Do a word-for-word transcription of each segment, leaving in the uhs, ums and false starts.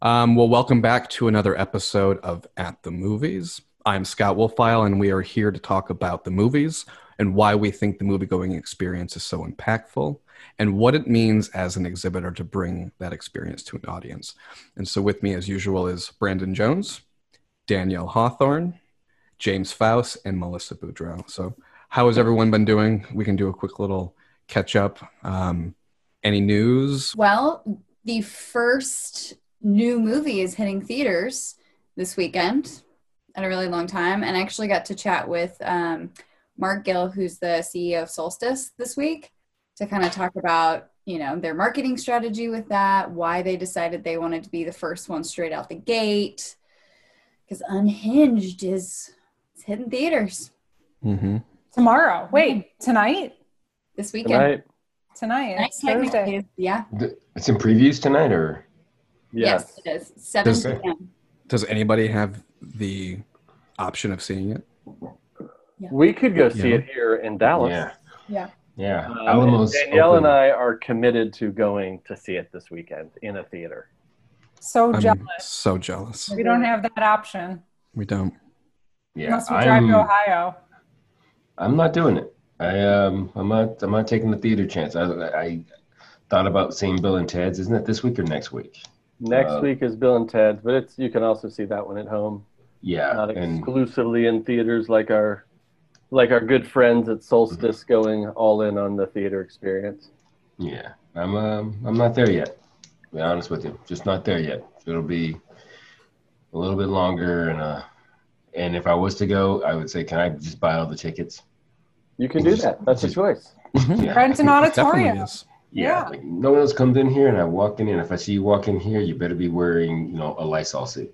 Um, well, welcome back to another episode of At the Movies. I'm Scott Wolfile, and we are here to talk about the movies and why we think the movie-going experience is so impactful and what it means as an exhibitor to bring that experience to an audience. And so with me, as usual, is Brandon Jones, Danielle Hawthorne, James Faust, and Melissa Boudreau. So how has everyone been doing? We can do a quick little catch-up. Um, any news? Well, the first new movie is hitting theaters this weekend at a really long time. And I actually got to chat with um, Mark Gill, who's the C E O of Solstice this week, to kind of talk about, you know, their marketing strategy with that, why they decided they wanted to be the first one straight out the gate. Because Unhinged is it's hitting theaters. Mm-hmm. Tomorrow. Wait, tonight? This weekend. Tonight. Tonight. It's Thursday. Yeah. It's in previews tonight, or? Yes, it is. seven Does- p.m. Does anybody have the option of seeing it? We could go see Yeah. it here in Dallas. Yeah. Yeah. Yeah. Um, Alamos Danielle open. and I are committed to going to see it this weekend in a theater. So I'm jealous. so jealous. We don't have that option. We don't. Yeah, Unless we drive I'm, to Ohio. I'm not doing it. I um, I'm not. I'm not taking the theater chance. I, I thought about seeing Bill and Ted's. Isn't it this week or next week? Next Uh, week is Bill and Ted's, but it's you can also see that one at home, Yeah, not and exclusively in theaters like our like our good friends at Solstice going all in on the theater experience. yeah, I'm um, I'm not there yet. To be honest with you, just not there yet. It'll be a little bit longer, and uh, and if I was to go, I would say, can I just buy all the tickets? You can do that. That's a Just- choice. Yeah. Rent an It auditorium. definitely is. Yeah, Yeah. like no one else comes in here, and I walk in, and if I see you walk in here, you better be wearing, you know, a Lysol suit.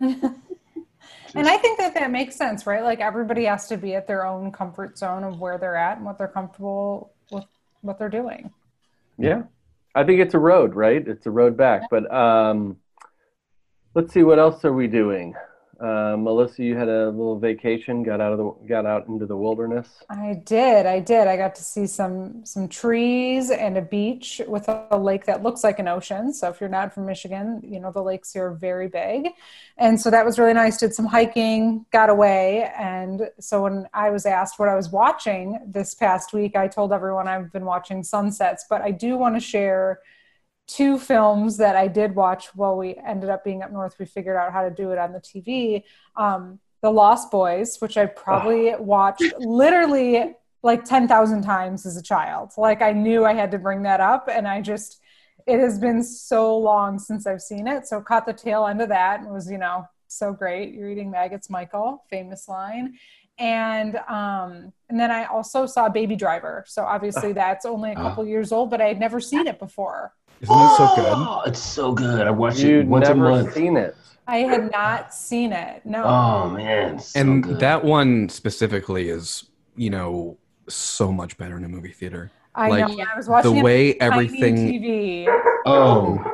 And I think that that makes sense, right? Like everybody has to be at their own comfort zone of where they're at and what they're comfortable with what they're doing. Yeah, I think it's a road, right? It's a road back. But um, let's see, what else are we doing? Uh, Melissa, you had a little vacation, got out of the got out into the wilderness. I did. I did. I got to see some some trees and a beach with a lake that looks like an ocean. So if you're not from Michigan, you know, the lakes here are very big. And so that was really nice. Did some hiking, got away. And so when I was asked what I was watching this past week, I told everyone I've been watching sunsets. But I do want to share two films that I did watch while we ended up being up north. We figured out how to do it on the T V. Um, The Lost Boys, which I probably watched literally like ten thousand times as a child. Like I knew I had to bring that up, and I just, it has been so long since I've seen it. So caught the tail end of that and was, you know, so great. You're eating maggots, Michael, famous line. And um, and then I also saw Baby Driver. So obviously that's only a couple years old, but I had never seen it before. Isn't it so good? Oh, it's so good. I watch You'd it once a never month. seen it. I had not seen it. No. Oh man, so And good. that one specifically is, you know, so much better in a movie theater. I like, know. I was watching the it way on tiny everything, T V. Oh,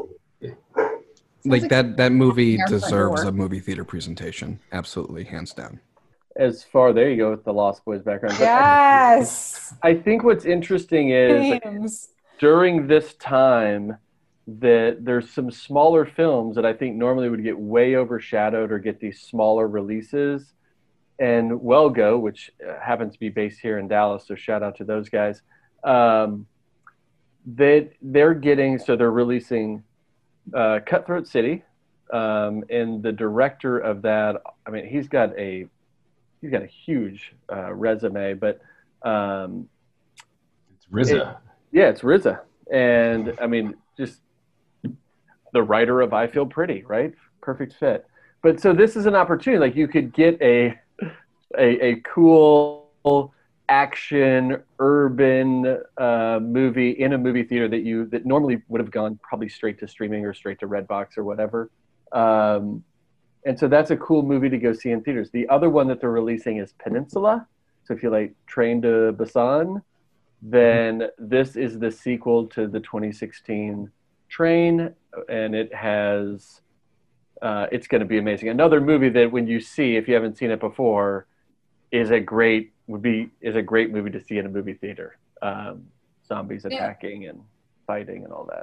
like that, that movie Airplane deserves door. a movie theater presentation. Absolutely, hands down. As far there you go with the Lost Boys background. But Yes. I think what's interesting is Games. during this time that there's some smaller films that I think normally would get way overshadowed or get these smaller releases. And Wellgo, which uh, happens to be based here in Dallas, so shout out to those guys. Um, that they're getting, so they're releasing uh, Cutthroat City, um, and the director of that, I mean, he's got a he's got a huge uh, resume, but um, it's R Z A. yeah, it's R Z A, and I mean, just the writer of I Feel Pretty, right? Perfect fit. But so this is an opportunity, like you could get a a, a cool action urban uh, movie in a movie theater that you that normally would have gone probably straight to streaming or straight to Redbox or whatever. Um, and so that's a cool movie to go see in theaters. The other one that they're releasing is Peninsula. So if you like Train to Busan, then this is the sequel to the twenty sixteen Train, and it has uh, it's going to be amazing. Another movie that when you see, if you haven't seen it before, is a great would be is a great movie to see in a movie theater. Um, zombies Yeah. attacking and fighting and all that.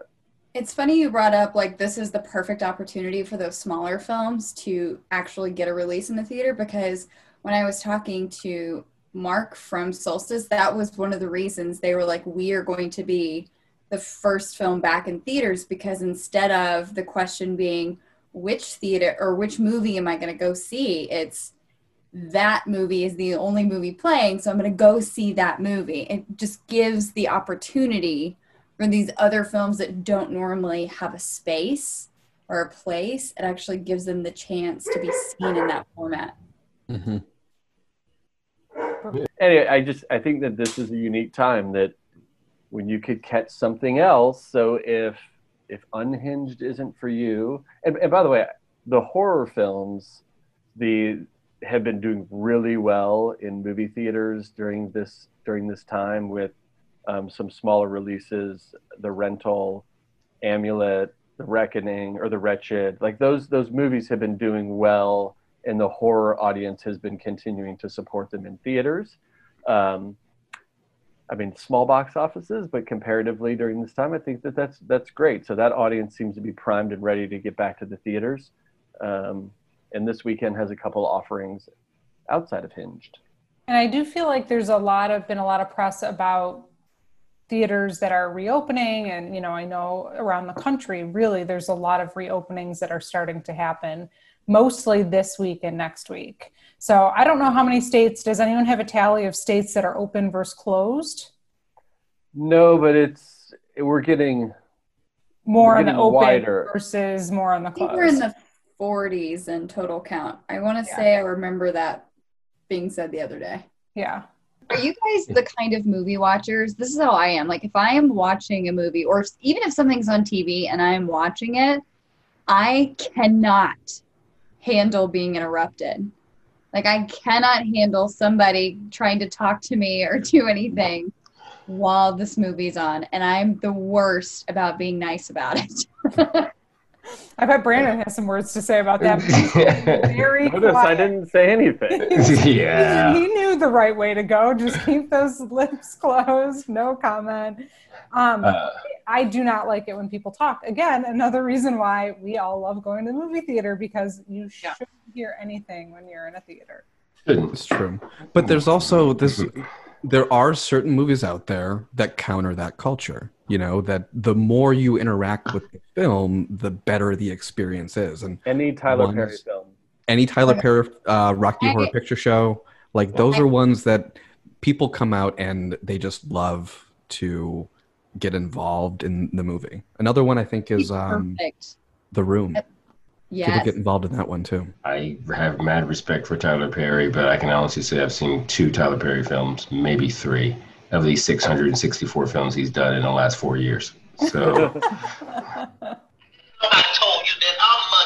It's funny you brought up like this is the perfect opportunity for those smaller films to actually get a release in the theater, because when I was talking to Mark from Solstice, that was one of the reasons they were like, we are going to be the first film back in theaters, because instead of the question being which theater or which movie am I going to go see, it's that movie is the only movie playing, so I'm going to go see that movie. It just gives the opportunity for these other films that don't normally have a space or a place. It actually gives them the chance to be seen in that format. Mm-hmm. Anyway, I just I think that this is a unique time that when you could catch something else. So if if Unhinged isn't for you, and, and by the way, the horror films, the have been doing really well in movie theaters during this during this time with um, some smaller releases, The Rental, Amulet, The Reckoning, or The Wretched. Like those those movies have been doing well, and the horror audience has been continuing to support them in theaters. Um, I mean, small box offices, but comparatively during this time, I think that that's that's great. So that audience seems to be primed and ready to get back to the theaters. Um, and this weekend has a couple offerings outside of Hinged. And I do feel like there's a lot of been a lot of press about theaters that are reopening, and you know, I know around the country, really, there's a lot of reopenings that are starting to happen, mostly this week and next week. So I don't know how many states. Does anyone have a tally of states that are open versus closed? No, but it's we're getting more we're on the getting open wider. versus more on the I think closed. we're in the forties in total count. I want to Yeah. say I remember that being said the other day. Yeah. Are you guys the kind of movie watchers? This is how I am. Like if I am watching a movie, or even if something's on T V and I'm watching it, I cannot handle being interrupted. Like I cannot handle somebody trying to talk to me or do anything while this movie's on. And I'm the worst about being nice about it. I bet Brandon has some words to say about that. Very Notice I didn't say anything. Yeah. He knew the right way to go. Just keep those lips closed. No comment. Um, Uh, I do not like it when people talk. Again, another reason why we all love going to the movie theater, because you Yeah. shouldn't hear anything when you're in a theater. shouldn't. It's true. But there's also this there are certain movies out there that counter that culture. You know, that the more you interact with the film, the better the experience is. And Any Tyler Ones- Perry film. any Tyler Perry uh, Rocky Horror I- Picture Show, like those are ones that people come out and they just love to get involved in the movie. Another one I think is um, Perfect. The Room. People Yes. get involved in that one too. I have mad respect for Tyler Perry, but I can honestly say I've seen two Tyler Perry films, maybe three, of these six hundred sixty-four films he's done in the last four years. So I told you that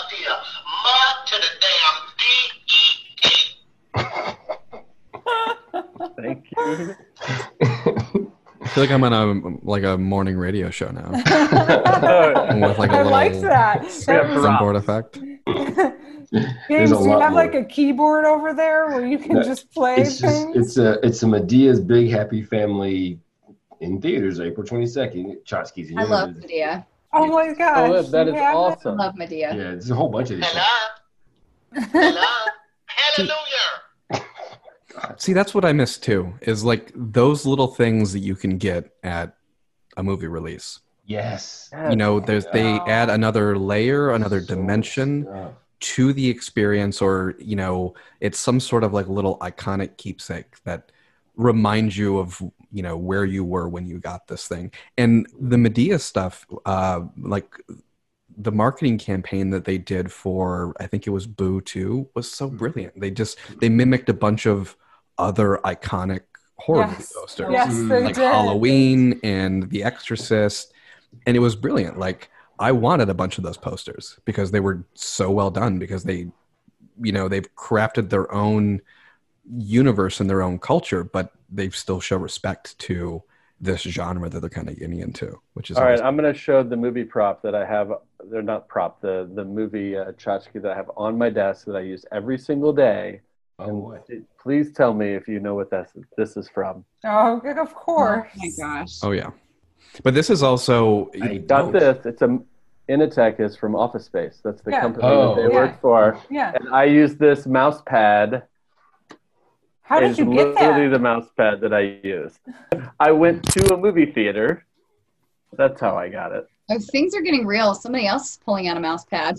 I'm Mud, dear. Mud to the damn D E A. Thank you. I feel like I'm on a like a morning radio show now with like a I little like that. Yeah, That was- soundboard effect. James, a do you lot have more. like a keyboard over there where you can No, just play it's just things? it's a it's a Medea's Big Happy Family in theaters April twenty-second. Chotsky's in I love Universe. Medea. Oh my gosh. Oh, that is you have I awesome. love Medea. Yeah, there's a whole bunch of these. Hello? Hello? Hallelujah. See, that's what I miss too, is like those little things that you can get at a movie release. Yes. You know, there's they Oh. add another layer, another So dimension stuff. to the experience, or you know, it's some sort of like little iconic keepsake that reminds you of, you know, where you were when you got this thing. And the Medea stuff, uh, like the marketing campaign that they did for, I think it was Boo two, was so brilliant. They just they mimicked a bunch of other iconic horror movie Yes. posters, Yes, they like did. Halloween and The Exorcist, and it was brilliant. Like I wanted a bunch of those posters because they were so well done, because they, you know, they've crafted their own universe and their own culture, but they still show respect to this genre that they're kind of getting into, which is All right, always- I'm going to show the movie prop that I have. They're not prop, the the movie uh, tchotchke that I have on my desk that I use every single day. Oh boy. Please tell me if you know what this this is from. Oh, of Oh course. my gosh. oh yeah. But this is also I Got don't. this. It's a Initech is from Office Space. That's the Yeah. company Oh, that they okay. work for. Yeah. And I use this mouse pad. How did It's you get literally that? the mouse pad that I use. I went to a movie theater. That's how I got it. If things are getting real, somebody else is pulling out a mouse pad.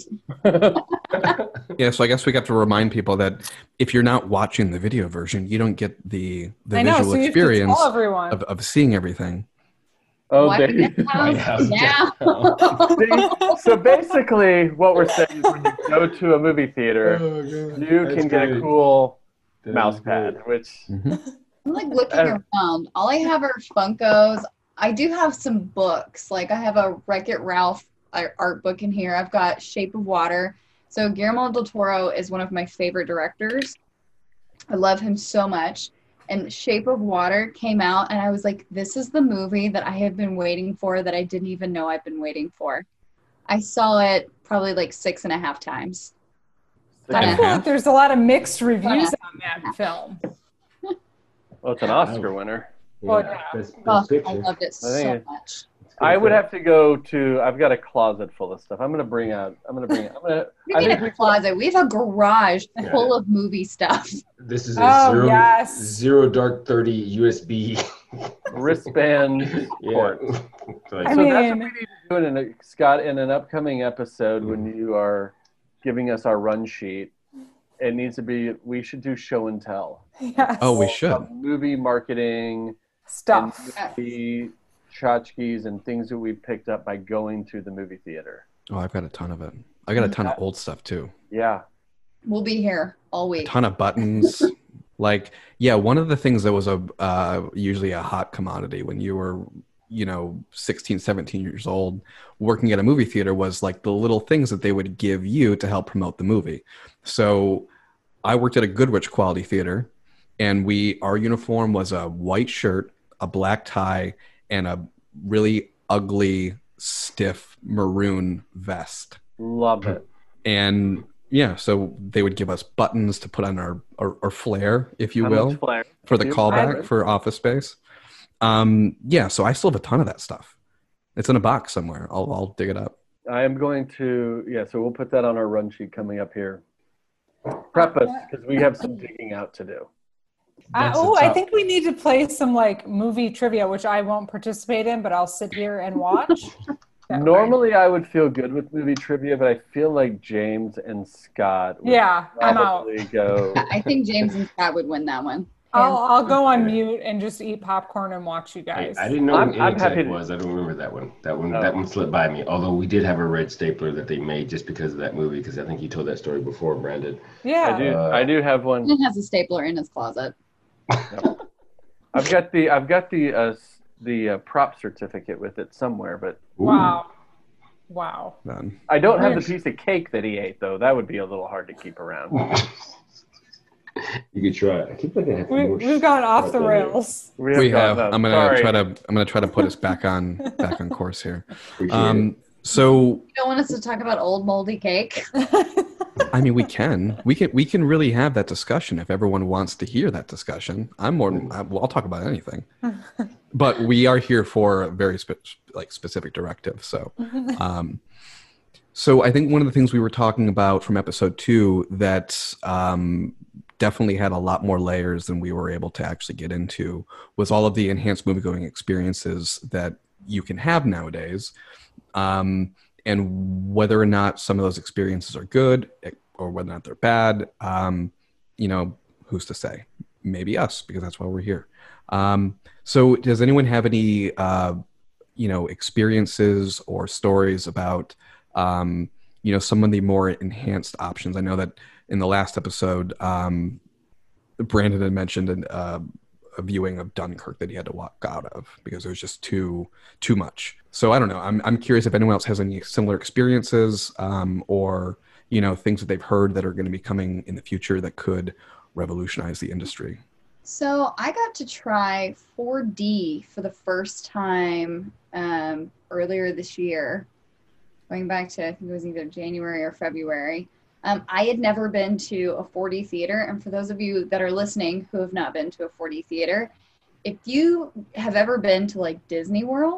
yeah. So I guess we got to remind people that if you're not watching the video version, you don't get the the I know, visual so you experience have to tell everyone. of, of seeing everything. Oh, White there you House House now. See, so basically, what we're saying is when you go to a movie theater, Oh, God. you That's can get a great. cool That mouse is pad, great. which Mhm. I'm like looking Uh, around. All I have are Funkos. I do have some books. Like I have a Wreck-It Ralph uh, art book in here. I've got Shape of Water. So Guillermo del Toro is one of my favorite directors. I love him so much. And Shape of Water came out, and I was like, this is the movie that I have been waiting for that I didn't even know I've been waiting for. I saw it probably like six and a half times. I and a feel half? like there's a lot of mixed reviews on that film. well, it's an Oscar winner. Oh, Yeah, yeah. Best, Oh, best picture. I loved it I so think it- much. I would have to go to. I've got a closet full of stuff. I'm gonna bring out. I'm gonna bring. I'm gonna. We I need think a we, closet. We have a garage Yeah. full of movie stuff. This is a Oh, zero, yes. zero dark thirty U S B wristband cord. Yeah. Like, I so that's what mean- we need to do in an, Scott, in an upcoming episode when you are giving us our run sheet. It needs to be. We should do show and tell. Yes. Oh, we should. Of movie marketing Stuff. and movie tchotchkes and things that we picked up by going to the movie theater. Oh, I've got a ton of it. I got a ton of old stuff too. Yeah. We'll be here all A week. ton of buttons. Like, yeah, one of the things that was a uh, usually a hot commodity when you were, you know, sixteen, seventeen years old, working at a movie theater was like the little things that they would give you to help promote the movie. So I worked at a Goodrich quality theater, and we our uniform was a white shirt, a black tie, and a really ugly, stiff maroon vest. Love it. And yeah, so they would give us buttons to put on our our, our flair, if you How will, much flair? for the You- callback I- for Office Space. Um, yeah, so I still have a ton of that stuff. It's in a box somewhere. I'll I'll dig it up. I am going to, yeah, so we'll put that on our run sheet coming up here. Prep us because we have some digging out to do. I, That's the oh, I top. think we need to play some like movie trivia, which I won't participate in, but I'll sit here and watch. That way. Normally, I would feel good with movie trivia, but I feel like James and Scott would Yeah, I'm out. probably go. I think James and Scott would win that one. I'll I'll go on mute and just eat popcorn and watch you I, guys. I didn't know I'm- what I'm happy Initech to- was. I don't remember that one. That one Oh. that one slipped by me. Although we did have a red stapler that they made just because of that movie, because I think you told that story before, Brandon. Yeah. I do. Uh, I do have one. He has a stapler in his closet. I've got the. I've got the. Uh, s- the uh, prop certificate with it somewhere, but Ooh. Wow. Wow. Then I don't have the Nice. piece of cake that he ate, though. That would be a little hard to keep around. You could try it. I keep thinking I have We, more we've gone off shit the out there. rails. we have. gone- I'm gonna sorry. try to. I'm gonna try to put us back on back on course here. Appreciate Um, so You don't want us to talk about old moldy cake? I mean, we can, we can, we can really have that discussion if everyone wants to hear that discussion. I'm more than, I, well, I'll talk about anything, but we are here for a very spe- like specific directive. So, um, so I think one of the things we were talking about from episode two that um, definitely had a lot more layers than we were able to actually get into was all of the enhanced movie-going experiences that you can have nowadays. Um, and whether or not some of those experiences are good or whether or not they're bad, um, you know, who's to say? Maybe us, because that's why we're here. Um, so does anyone have any, uh, you know, experiences or stories about, um, you know, some of the more enhanced options? I know that in the last episode, um, Brandon had mentioned an, uh, a viewing of Dunkirk that he had to walk out of because it was just too too much. So I don't know. I'm I'm curious if anyone else has any similar experiences um, or you know things that they've heard that are going to be coming in the future that could revolutionize the industry. So I got to try four D for the first time um, earlier this year, going back to I think it was either January or February. Um, I had never been to a four D theater, and for those of you that are listening who have not been to a four D theater, if you have ever been to like Disney World,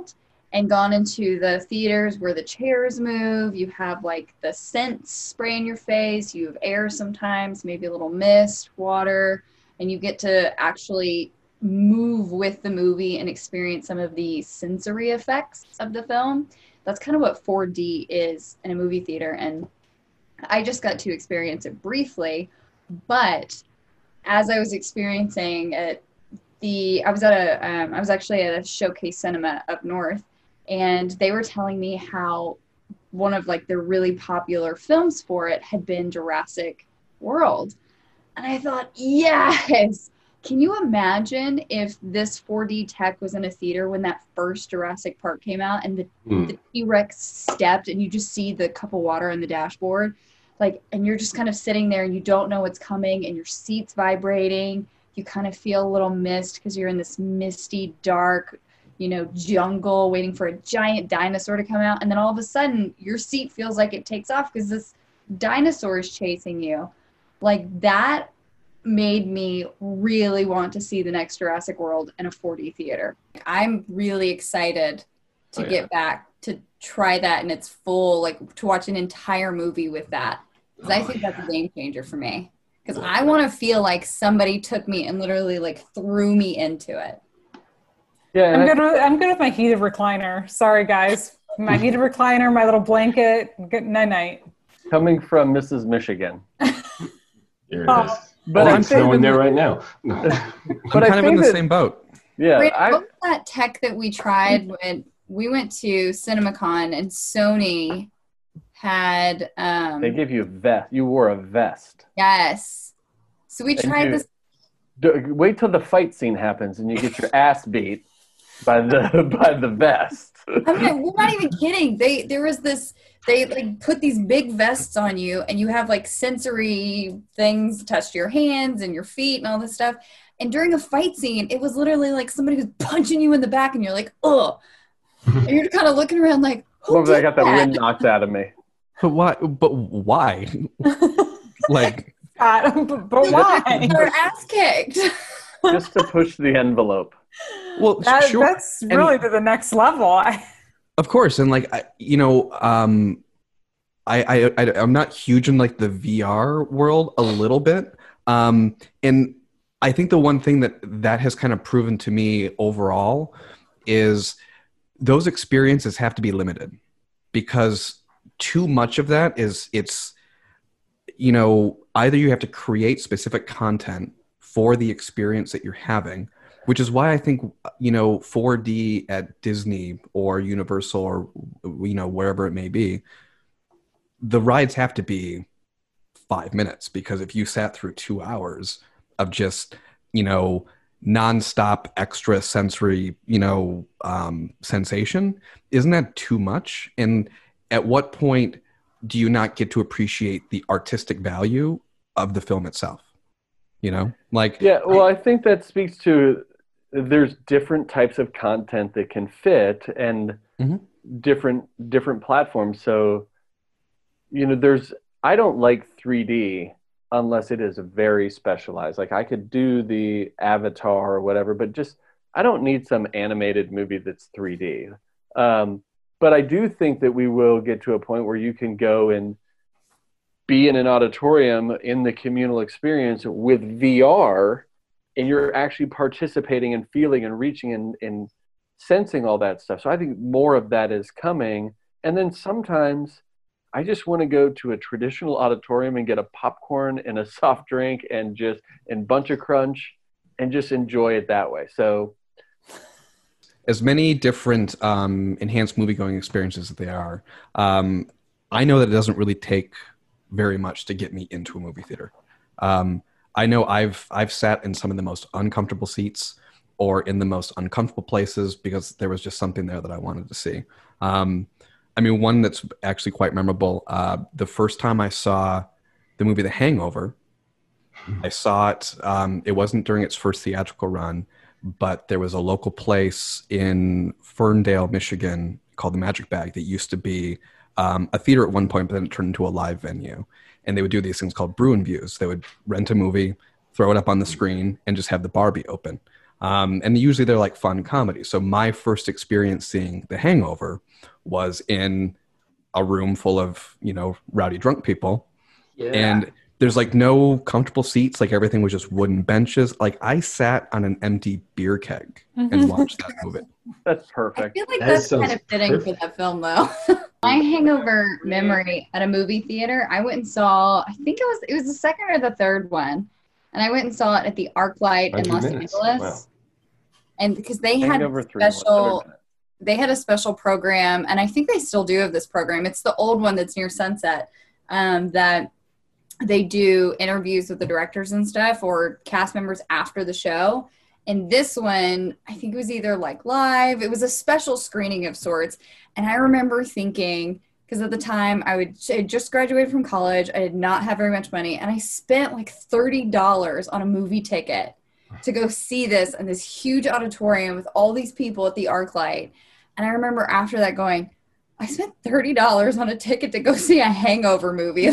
and gone into the theaters where the chairs move. You have like the scents spray in your face. You have air sometimes, maybe a little mist, water, and you get to actually move with the movie and experience some of the sensory effects of the film. That's kind of what four D is in a movie theater. And I just got to experience it briefly, but as I was experiencing it, the I was at a um, I was actually at a Showcase Cinema up north, and they were telling me how one of like the really popular films for it had been Jurassic World. And I thought, yes, can you imagine if this four D tech was in a theater when that first Jurassic Park came out and the, mm. the T-Rex stepped and you just see the cup of water on the dashboard, like, and you're just kind of sitting there and you don't know what's coming and your seat's vibrating. You kind of feel a little mist because you're in this misty, dark, you know, jungle waiting for a giant dinosaur to come out. And then all of a sudden your seat feels like it takes off because this dinosaur is chasing you. Like, that made me really want to see the next Jurassic World in a four D theater. I'm really excited to oh, yeah. get back to try that in its full, like to watch an entire movie with that. Because oh, I think yeah. that's a game changer for me. Because I want to feel like somebody took me and literally like threw me into it. Yeah, I'm good. With, I'm good with my heated recliner. Sorry, guys. My heated recliner, my little blanket. Good night night. Coming from Missus Michigan. There it oh. is. But oh, I'm snowing there right now. I'm but kind I of in the that, same boat. Yeah. Wait, I, what was that tech that we tried when we went to CinemaCon and Sony had um they give you a vest. You wore a vest. Yes. So we tried you, this. Do, wait till the fight scene happens and you get your ass beat by the by the vest. I mean, we're not even kidding. They there was this they like put these big vests on you and you have like sensory things attached to your hands and your feet and all this stuff. And during a fight scene, it was literally like somebody was punching you in the back and you're like, oh. And you're kind of looking around like, who well, did I got that? the wind knocked out of me. But why? But why? like, uh, but, but why? Their ass kicked. Just to push the envelope. Well, that, sure. That's really and, to the next level. Of course, and like I, you know, um, I, I, I, I'm not huge in like the V R world a little bit, um, and I think the one thing that that has kind of proven to me overall is those experiences have to be limited because too much of that is it's, you know, either you have to create specific content for the experience that you're having, which is why I think, you know, four D at Disney or Universal or, you know, wherever it may be, the rides have to be five minutes because if you sat through two hours of just, you know, nonstop extra sensory, you know, um, sensation, isn't that too much? And at what point do you not get to appreciate the artistic value of the film itself? You know, like yeah. Well, I, I think that speaks to there's different types of content that can fit and mm-hmm. different different platforms. So, you know, there's I don't like three D unless it is very specialized. Like I could do the Avatar or whatever, but just I don't need some animated movie that's three D. Um, But I do think that we will get to a point where you can go and be in an auditorium in the communal experience with V R and you're actually participating and feeling and reaching and, and sensing all that stuff. So I think more of that is coming. And then sometimes I just want to go to a traditional auditorium and get a popcorn and a soft drink and just and bunch of crunch and just enjoy it that way. So as many different um, enhanced movie-going experiences that they are, um, I know that it doesn't really take very much to get me into a movie theater. Um, I know I've I've sat in some of the most uncomfortable seats or in the most uncomfortable places because there was just something there that I wanted to see. Um, I mean, one that's actually quite memorable, uh, the first time I saw the movie The Hangover, I saw it, um, it wasn't during its first theatrical run, but there was a local place in Ferndale, Michigan called the Magic Bag that used to be um, a theater at one point, but then it turned into a live venue. And they would do these things called Bruin Views. They would rent a movie, throw it up on the screen, and just have the bar be open. Um, and usually they're like fun comedies. So my first experience seeing The Hangover was in a room full of, you know, rowdy drunk people. Yeah. And there's like no comfortable seats. Like everything was just wooden benches. Like I sat on an empty beer keg and watched that movie. That's I perfect. feel like That that's sounds kind of fitting perfect. for that film, though. My hangover memory at a movie theater, I went and saw, I think it was it was the second or the third one, and I went and saw it at the ArcLight in one hundred Los minutes. Angeles, Wow. and because they had Hangover a three. one special, hundred. they had a special program, and I think they still do have this program. It's the old one that's near Sunset, um, that they do interviews with the directors and stuff or cast members after the show. And this one, I think it was either like live, it was a special screening of sorts. And I remember thinking, because at the time I would I had just graduated from college, I did not have very much money, and I spent like thirty dollars on a movie ticket to go see this in this huge auditorium with all these people at the ArcLight. And I remember after that going, I spent thirty dollars on a ticket to go see a Hangover movie.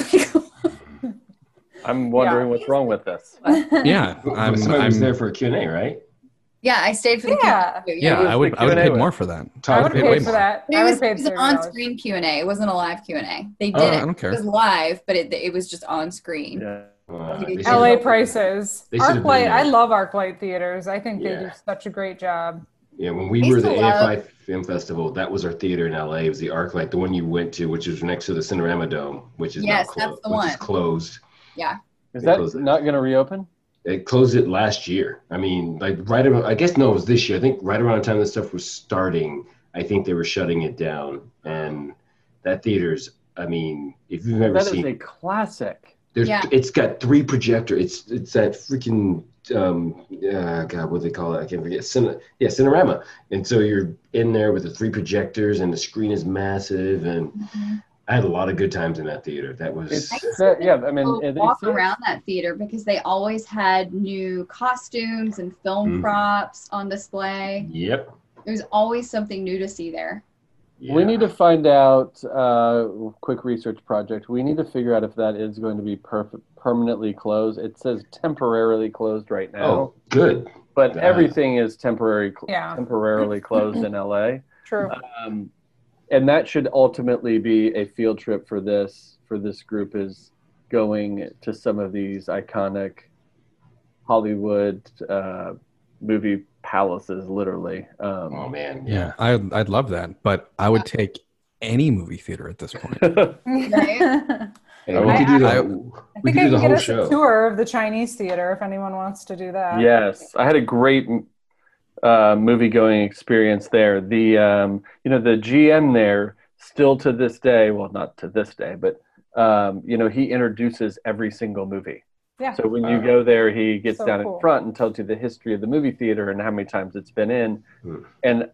I'm wondering Yeah. what's wrong with this. Yeah, Well, I'm, somebody was I'm- there for a Q and A, right? Yeah, I stayed for the Yeah. Q and A. yeah, was I the would I would Q and A pay with? more for that. I Todd would paid pay way for more. that. But I it would was, pay it was an thirty dollars. on-screen Q and A. It wasn't a live Q and A. They did Oh, it. I don't care. It was live, but it, it was just on screen. Yeah. Uh, L A they should've- L A prices. They should've been ArcLight, there. I love ArcLight theaters. I think they Yeah. do such a great job. Yeah, when we I were used the to A F I love- Film Festival, that was our theater in L A. It was the ArcLight, the one you went to, which is next to the Cinerama Dome, which is Yes, now that's closed. the which is one. closed. Yeah. Is They that closed it. not going to reopen? It closed it last year. I mean, like right around, I guess no, it was this year. I think right around the time this stuff was starting, I think they were shutting it down. And that theater's, I mean, if you've ever That is seen, a classic. there's, Yeah. it's got three projector. It's it's that freaking, um, uh, God, what do they call it? I can't forget. Cine, yeah, Cinerama. And so you're in there with the three projectors, and the screen is massive. And I had a lot of good times in that theater. That was. It's I used that, to yeah. I mean, Go it, walk it's- around that theater because they always had new costumes and film Mhm. props on display. Yep. There was always something new to see there. We Yeah. need to find out. Uh, quick research project. We need to figure out if that is going to be perf- permanently closed. It says temporarily closed right now, Oh, good. but uh, everything is temporary, cl- Yeah. temporarily closed in L A. True. Um, and that should ultimately be a field trip for this for this group, is going to some of these iconic Hollywood uh, movie palaces, literally. Um, Oh man. Yeah, I I'd love that, but I would take any movie theater at this point. Right? Hey, I we will- could do the, I- we I could think I do the can get whole us show. a tour of the Chinese theater if anyone wants to do that. Yes, I had a great uh, movie going experience there. The um, you know the G M there still to this day, well not to this day, but um, you know he introduces every single movie. Yeah. So when you Wow. go there, he gets So down cool. in front and tells you the history of the movie theater and how many times it's been in. Hmm. And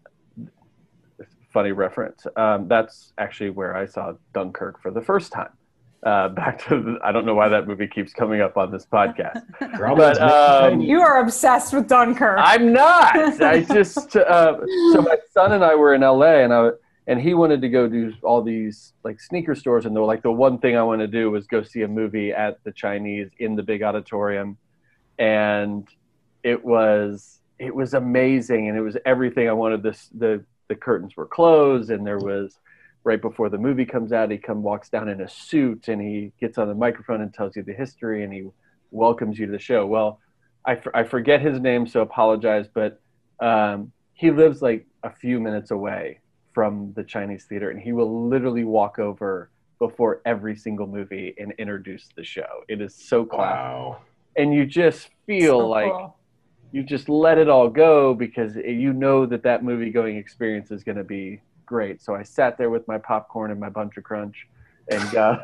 funny reference. Um, that's actually where I saw Dunkirk for the first time. Uh, back to the, I don't know why that movie keeps coming up on this podcast. Dramas, But, man. um, You are obsessed with Dunkirk. I'm not. I just uh, so my son and I were in L A and I and he wanted to go do all these like sneaker stores, and the like the one thing I wanted to do was go see a movie at the Chinese in the big auditorium, and it was it was amazing, and it was everything I wanted. This the the curtains were closed, and there was right before the movie comes out, he come walks down in a suit, and he gets on the microphone and tells you the history, and he welcomes you to the show. Well, I, f- I forget his name, so apologize, but um, he lives like a few minutes away from the Chinese theater, and he will literally walk over before every single movie and introduce the show. It is so classic. Wow. And you just feel So like cool. you just let it all go because you know that that movie going experience is going to be great. So I sat there with my popcorn and my Bunch of Crunch and got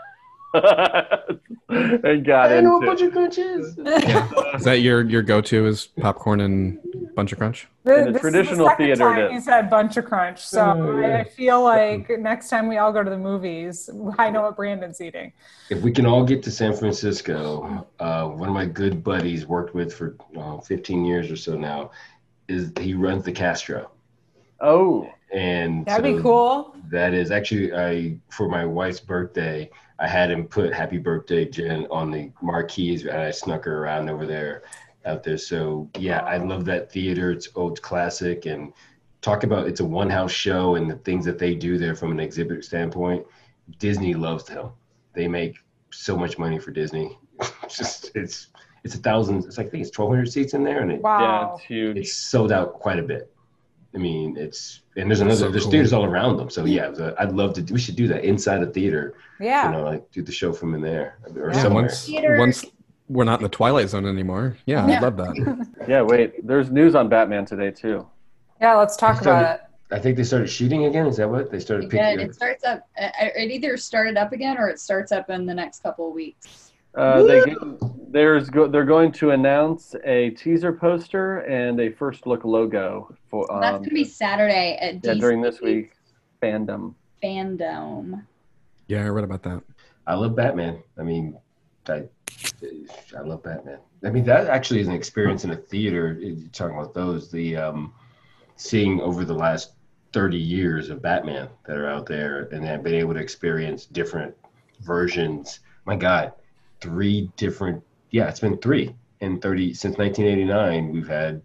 and got I know into what Bunch of Crunch is. Is that your your go to is popcorn and Bunch of Crunch? Th- in a this traditional is the second theater, time it he's is. had Bunch of Crunch, so Oh, yeah. I, I feel like next time we all go to the movies, I know what Brandon's eating. If we can all get to San Francisco, uh, one of my good buddies worked with for uh, fifteen years or so now, is he runs the Castro. Oh, And That'd so be cool. That is actually, I for my wife's birthday, I had him put "Happy Birthday, Jen" on the marquees, and I snuck her around over there out there. So yeah, I love that theater. It's old classic, and talk about it's a one house show and the things that they do there from an exhibit standpoint. Disney loves them. They make so much money for Disney. It's just it's it's a thousand. It's like I think it's twelve hundred seats in there, and it, Wow. Yeah, it's huge. it's sold out quite a bit. I mean, it's and there's That's another so there's cool. theaters all around them. So yeah, the, I'd love to. Do, we should do that inside a theater. Yeah. You know, like do the show from in there or Yeah, somewhere. once Theater. once we're not in the Twilight Zone anymore. Yeah, Yeah. I'd love that. Yeah, wait. There's news on Batman today too. Yeah, let's talk They started- about it. I think they started shooting again. Is that what they started Again, picking? it starts up. uh, It either started up again or it starts up in the next couple of weeks. Uh, they get, there's go, they're going to announce a teaser poster and a first look logo for um, That's gonna be Saturday at yeah, D C during this week fandom. Fandom. Yeah, I read about that. I love Batman. I mean, I, I love Batman. I mean, that actually is an experience in a theater. You're talking about those, the um, seeing over the last thirty years of Batman that are out there, and have been able to experience different versions. My God, three different. Yeah, it's been three in thirty since nineteen eighty-nine. We've had.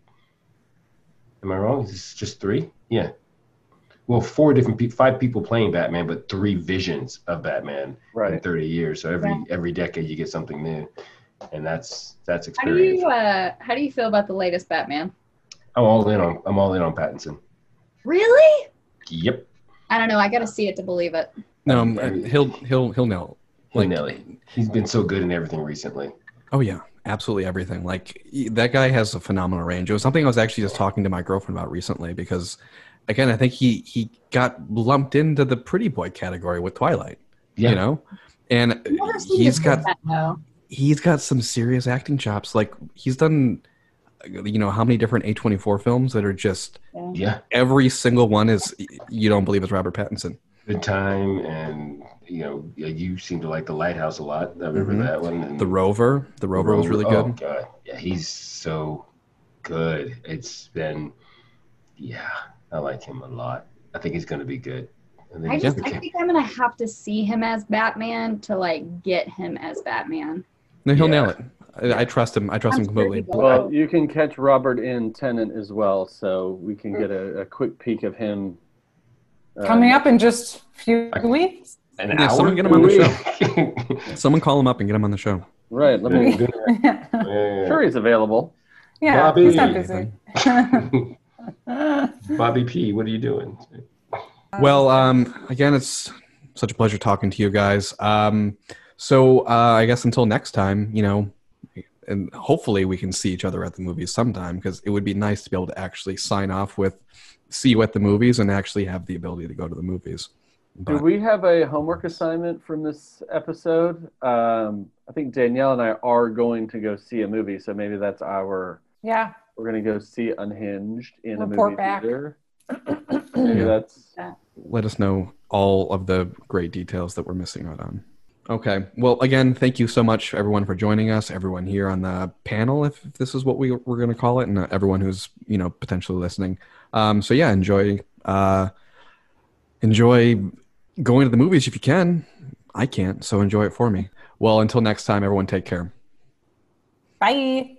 Am I wrong? Is this just three? Yeah. Well, four different people, five people playing Batman, but three visions of Batman in Right. thirty years. So every Yeah. every decade you get something new, and that's that's How do experience. you uh how do you feel about the latest Batman? I'm all in on I'm all in on Pattinson. Really? Yep, I don't know. I gotta see it to believe it. No, um, uh, he'll he'll he'll know. like, Like- Nelly. He's been so good in everything recently. Oh yeah, absolutely everything. Like he- that guy has a phenomenal range. It was something I was actually just talking to my girlfriend about recently because, again, I think he he got lumped into the pretty boy category with Twilight. Yeah, You know, and I've never seen he's this got with that, though. he's got some serious acting chops. Like he's done, you know, how many different A twenty-four films that are just yeah, every single one is you don't believe it's Robert Pattinson. good time, and you know, yeah, you seem to like The Lighthouse a lot. I remember Mhm. that one. And The Rover, the Rover was really Oh good. God, yeah, he's so good. It's been, yeah, I like him a lot. I think he's going to be good. I think I he's just gonna I kick- think I'm gonna have to see him as Batman to like get him as Batman. No, he'll Yeah. nail it. I, I trust him. I trust I'm him sure he completely. will. Well, you can catch Robert in Tenet as well, so we can get a, a quick peek of him. uh, Coming up in just a few I- weeks. An Yeah, hour? someone get him on the show. Someone call him up and get him on the show. Right. Let me. yeah. Sure, he's available. Bobby. He's not busy. Bobby P, what are you doing? Well, um, again, it's such a pleasure talking to you guys. Um, so uh, I guess until next time, you know, and hopefully we can see each other at the movies sometime because it would be nice to be able to actually sign off with see you at the movies and actually have the ability to go to the movies. Do But, we have a homework assignment from this episode? Um, I think Danielle and I are going to go see a movie, so maybe that's our. Yeah. We're going to go see Unhinged in a Report movie back. theater. Maybe Yeah. that's. let us know all of the great details that we're missing out on. Okay. Well, again, thank you so much, everyone, for joining us. Everyone here on the panel, if this is what we we're going to call it, and uh, everyone who's you know potentially listening. Um, so yeah, enjoy uh, enjoy going to the movies if you can. I can't, so enjoy it for me. Well, until next time, everyone, take care. Bye.